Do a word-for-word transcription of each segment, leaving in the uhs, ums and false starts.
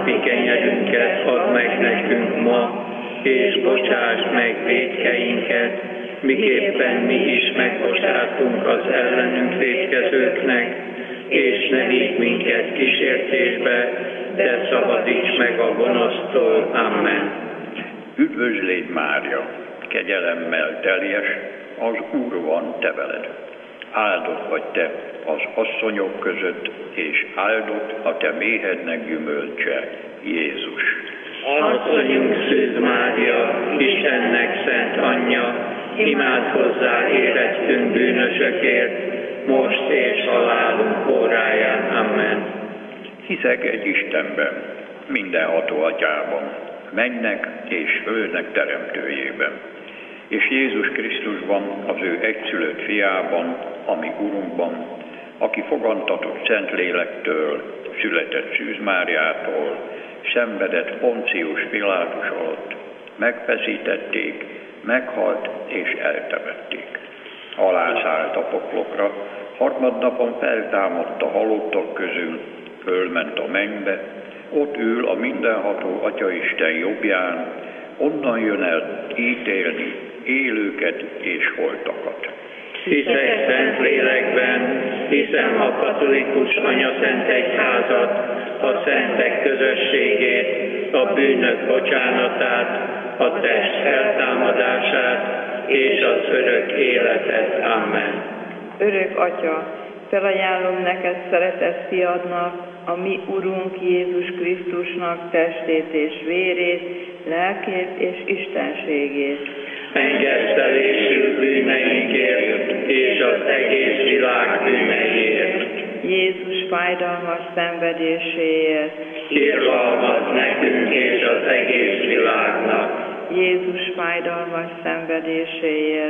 napi kenyerünket add meg nekünk ma, és bocsáss meg vétkeinket, miképpen mi is megbocsátunk az ellenünk vétkezőknek, és ne vigy minket kísértésbe, de szabadíts meg a gonosztól. Amen. Üdvözl légy, Mária, kegyelemmel teljes, az Úr van te veled. Áldott vagy te az asszonyok között, és áldott a te méhednek gyümölcse, Jézus. Asszonyunk Szűz Mária, Istennek szent anyja, imádkozzál érettünk bűnösökért, most és halálunk óráján. Amen. Hiszek egy Istenben, mindenható Atyában, mennek és földnek teremtőjében, és Jézus Krisztusban, az ő egyszülött fiában, ami Urunkban, aki fogantatott Szentlélektől, született Szűz Máriától, szenvedett Poncius Pilátus alatt, megfeszítették, meghalt és eltemették. Alászállt a poklokra, harmadnapon feltámadt a halottak közül, fölment a mennybe, ott ül a mindenható Atyaisten jobbján, onnan jön el ítélni élőket és holtakat. Hiszek szent lélekben, hiszem a katolikus anyaszent egyházat, a szentek közösségét, a bűnök bocsánatát, a test feltámadását és az örök életet. Amen. Örök Atya, felajánlom neked szeretett fiadnak, a mi Urunk Jézus Krisztusnak testét és vérét, lelkét és istenségét. Engesztelésű bűneinkért és az egész világ bűneiért. Jézus fájdalmas szenvedéséért. Irgalmaz nekünk és az egész világnak. Jézus fájdalmas szenvedéséért.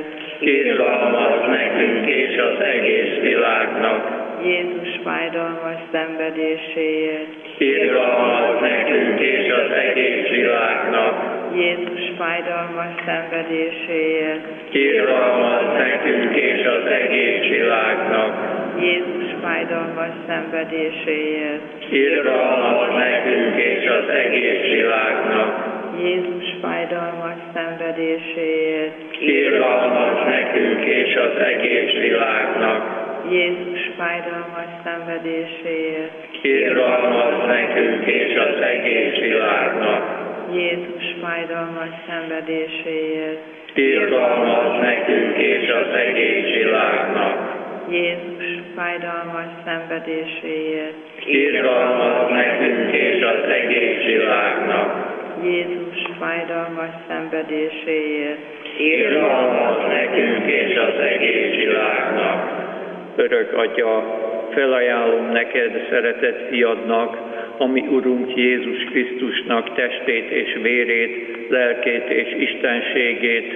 Irgalmaz nekünk és az egész világnak. Jézus fájdalmas szenvedéséért. Irgalmaz nekünk és az egész világnak. Jézus fájdalmas szenvedéséért. Irgalmaz nekünk és az egész világnak. Jézus fájdalmas szenvedéséért. Irgalmaz nekünk és az egész világnak. Jézus fájdalmas szenvedéséért. Irgalmaz nekünk és az egész világnak. Jézus fájdalmas szenvedéséért. Irgalmaz nekünk és az egész világnak. Jézus fájdalmas szenvedéséért. Irgalmaz nekünk és az egész világnak. Jézus fájdalmas szenvedéséért. Irgalmaz nekünk és az egész világnak. Jézus fájdalmas szenvedéséért. Irgalmaz nekünk és az egész világnak. Örök Atya, felajánlom neked szeretett fiadnak, a mi Urunk Jézus Krisztusnak testét és vérét, lelkét és istenségét,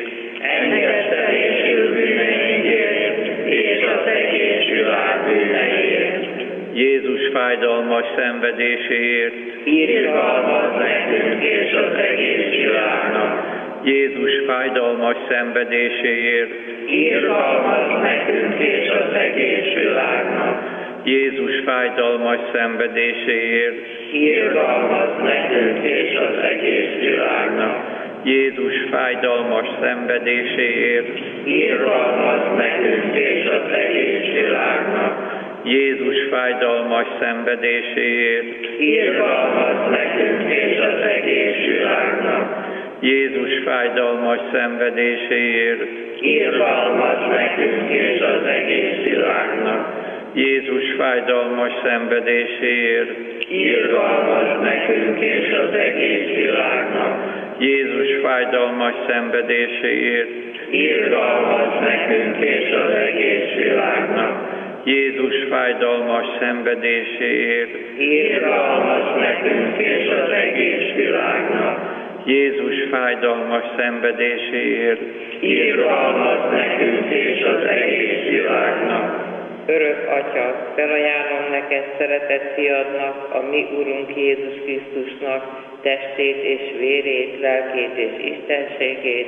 engesztelésű bűneinkért és az egész világ bűneiért. Jézus fájdalmas szenvedéséért, irgalmaz nekünk és az egész világnak. Jézus fájdalmas szenvedéséért, irgalmaz nekünk és az egész világnak. Jézus fájdalmas szenvedéséért, irgalmaz nekünk és az egész világnak. Jézus fájdalmas szenvedéséért, irgalmaz nekünk és az egész világnak. Jézus fájdalmas szenvedéséért, irgalmaz nekünk és az egész világnak. Jézus fájdalmas szenvedéséért, irgalmaz nekünk és az egész világnak. Jézus fájdalmas szenvedéséért, irgalmaz nekünk és az egész világnak. Jézus fájdalmas szenvedéséért, irgalmaz nekünk és az egész világnak. Jézus fájdalmas szenvedéséért, irgalmaz nekünk és az egész világnak. Jézus fájdalmas szenvedéséért, irgalmaz nekünk és az egész világnak. Örök Atya, felajánlom neked szeretett fiadnak, a mi Urunk Jézus Krisztusnak testét és vérét, lelkét és istenségét,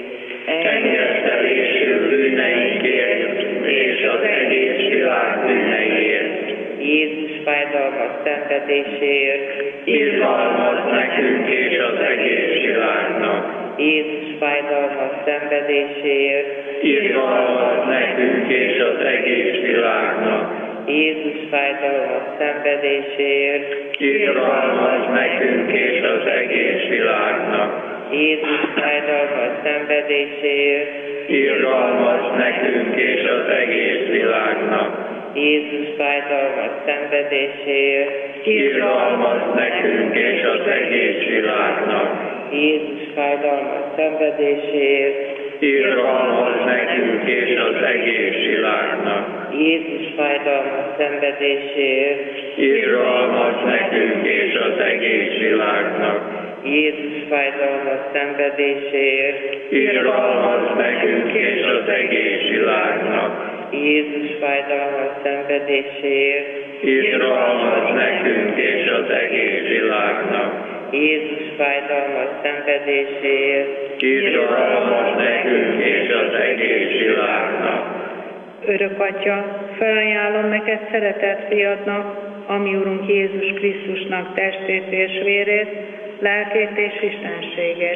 engesztelésű bűneinkért és az egész világ bűneiért. Jézus fájdalmas szenvedéséért, irgalmaz nekünk és az egész világnak. Jézus fájdalmas szenvedéséért, Irgalmaz nekünk és az egész világnak. Jézus fájdalmas szenvedéséért, Irgalmaz nekünk és az egész világnak. Jézus fájdalmas szenvedéséért, Irgalmaz nekünk és az egész világnak. Jézus fájdalmas szenvedéséért, Irgalmaz nekünk és az egész világnak. Jézus fájdalmas szenvedéséért, Irgalmaz nekünk és az egész világnak. Jézus fájdalmas szenvedéséért, Irgalmaz nekünk és az egész világnak. Jézus fájdalmas szenvedéséért, Irgalmaz nekünk és az egész világnak. Jézus fájdalmas szenvedéséért, Irgalmaz nekünk és az egész világnak. Jézus fájdalmas szenvedéséért, Irgalmaz nekünk és az egész világnak. Örök Atya, felajánlom neked szeretett fiadnak, a mi Urunk Jézus Krisztusnak testét és vérét, lelkét és istenségét.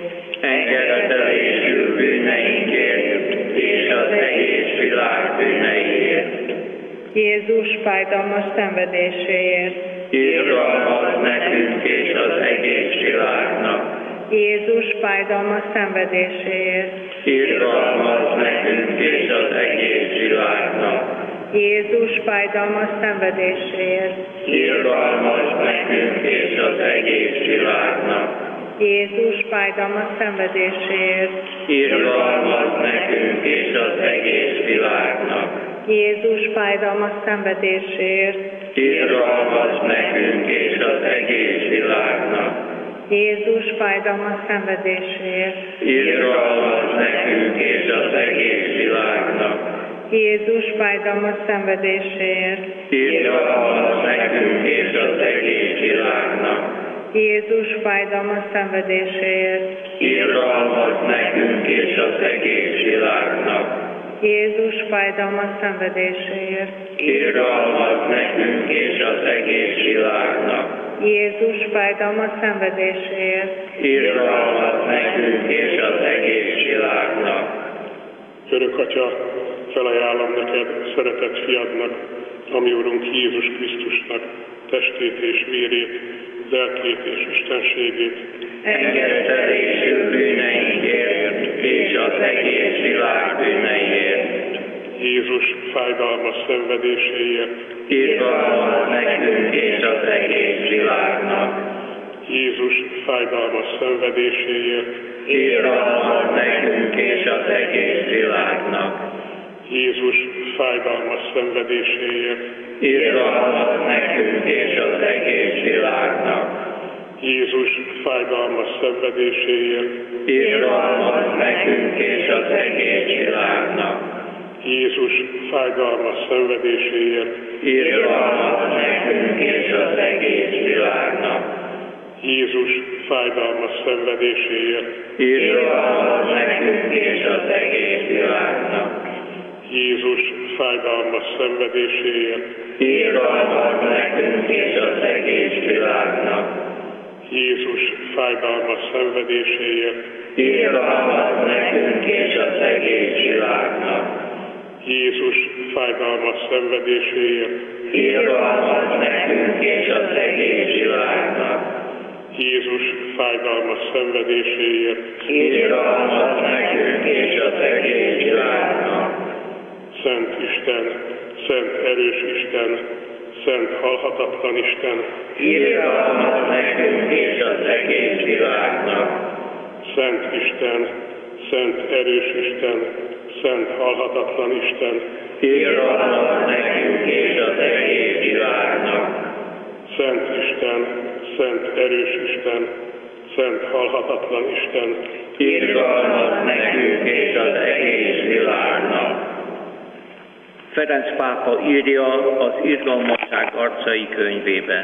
Engedelésül bűneinkért és az egész világ bűneiért. Jézus fájdalmas szenvedéséért. Irgalmaz nekünk és az egész világnak. Jézus fájdalmas szenvedéséért. Irgalmaz nekünk és az egész világnak. Jézus fájdalmas szenvedéséért. Irgalmaz nekünk és az egész világnak. Jézus fájdalmas szenvedéséért. Irgalmaz nekünk és az egész világnak. Jézus fájdalmas szenvedéséért. Irgalmaz nekünk és az egész világnak. Jézus fájdalmas szenvedéséért. Irgalmaz nekünk és az egész világnak. Jézus fájdalmas szenvedéséért. Irgalmaz nekünk és az egész világnak. Jézus fájdalmas szenvedéséért. Irgalmaz nekünk és az egész világnak. Jézus fájdalmas szenvedéséért. Irgalmaz nekünk és az egész világnak. Jézus fájdalmas szenvedéséért. Irgalmaz nekünk és az egész világnak. Örök Atya, felajánlom neked szeretett fiadnak, a mi Urunk Jézus Krisztusnak testét és vérét, lelkét és istenségét. Engedelésül bűneinkért és az egész világ bűneiért. Jézus fájdalmas szenvedéséért, Irgalmaz nekünk és az egész világnak. Jézus fájdalmas szenvedéséért, Irgalmaz nekünk és az egész világnak. Jézus fájdalmas szenvedéséért, Irgalmaz nekünk és az egész világnak. Jézus fájdalmas szenvedéséért, Irgalmaz nekünk és az egész világnak. Jézus fájdalmas szenvedéséért, Irgalmaz nekünk és az egész világnak. Jézus fájdalmas szenvedéséért, Irgalmaz nekünk és az egész világnak. Jézus fájdalmas szenvedéséért, Irgalmaz nekünk és az egész világnak. Jézus fájdalmas szenvedéséért, Irgalmaz nekünk és az egész világnak. Jézus fájdalmas szenvedéséért, Irgalmaz nekünk és az egész világnak. Jézus fájdalmas szenvedéséért, Irgalmaz nekünk és az egész világnak. Szent Isten, Szent erős Isten, Szent halhatatlan Isten, Irgalmaz nekünk és az egész világnak. Szent Isten, Szent erős Isten, Szent halhatatlan Isten, Irgalmaz nekünk és az egész világnak. Szent Isten, Szent erős Isten, Szent halhatatlan Isten, Irgalmaz nekünk és az egész világnak. Ferenc pápa írja az Irgalmasság arcai könyvében.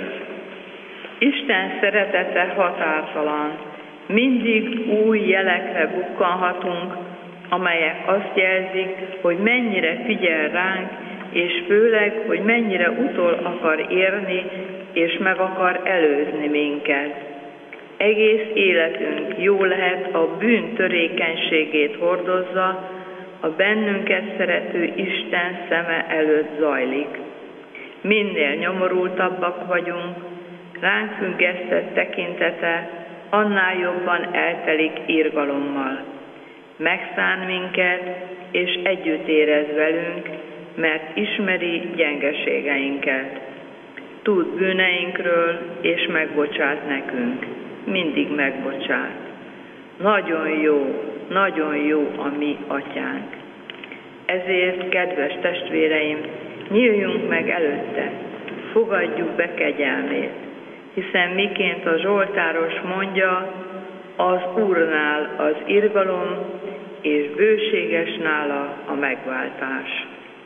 Isten szeretete határtalan. Mindig új jelekre bukkanhatunk, amelyek azt jelzik, hogy mennyire figyel ránk, és főleg, hogy mennyire utol akar érni és meg akar előzni minket. Egész életünk jó lehet a bűn törékenységét hordozza, a bennünket szerető Isten szeme előtt zajlik. Minél nyomorultabbak vagyunk, ránk függesztett tekintete annál jobban eltelik irgalommal. Megszán minket, és együtt érez velünk, mert ismeri gyengeségeinket. Tud bűneinkről, és megbocsát nekünk. Mindig megbocsát. Nagyon jó, nagyon jó a mi atyánk. Ezért, kedves testvéreim, nyíljunk meg előtte, fogadjuk be kegyelmét, hiszen miként a zsoltáros mondja, az Úrnál az irgalom, és bőséges nála a megváltás.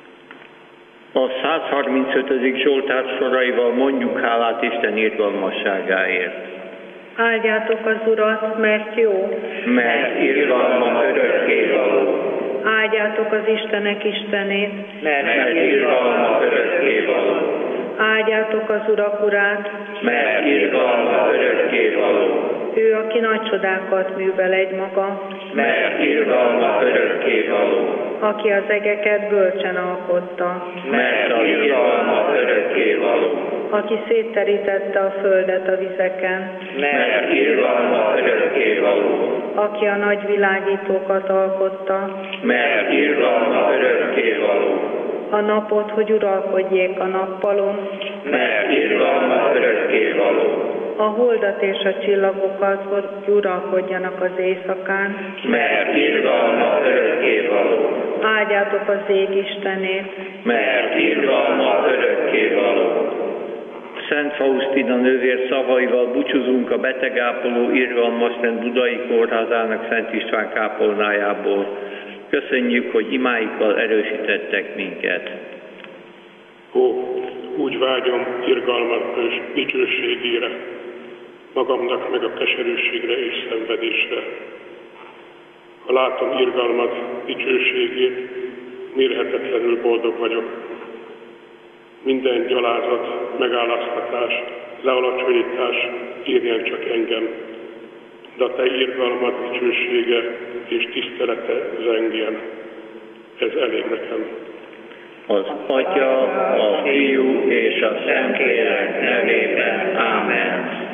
A százharmincötödik Zsoltár soraival mondjuk hálát Isten irgalmasságáért. Áldjátok az Urat, mert jó, mert irgalma örökké való. Áldjátok az Istenek Istenét, mert irgalma örökké való. Áldjátok az Urak Urát, mert irgalma örökké való. Ő, aki nagy csodákat művel egymaga, mert irgalma örökké való. Aki az egeket bölcsen alkotta, mert az irgalma örökké való. Aki szétterítette a földet a vizeken, mert irgalma örökké való. Aki a nagy világítókat alkotta, mert irgalma örökké való. A napot, hogy uralkodjék a nappalon, mert irgalma örökké való. A holdat és a csillagokat, hogy uralkodjanak az éjszakán, mert irgalma örökké való. Áldjátok az ég Istenét, mert irgalma örökké való. Szent Faustina nővér szavaival búcsúzunk a betegápoló irgalmas rend Budai Kórházának Szent István kápolnájából. Köszönjük, hogy imáikkal erősítettek minket. Ó, úgy vágyom irgalmat és dicsőségére, magamnak meg a keserűségre és szenvedésre. Ha látom irgalmat, dicsőségét, mérhetetlenül boldog vagyok. Minden gyalázat, megálláztatás, lealacsonyítás érjen csak engem, de a te irgalmat, dicsősége és tisztelete zengjen. Ez elég nekem. Az Atya, a Fiú és a Szentlélek nevében. Ámen.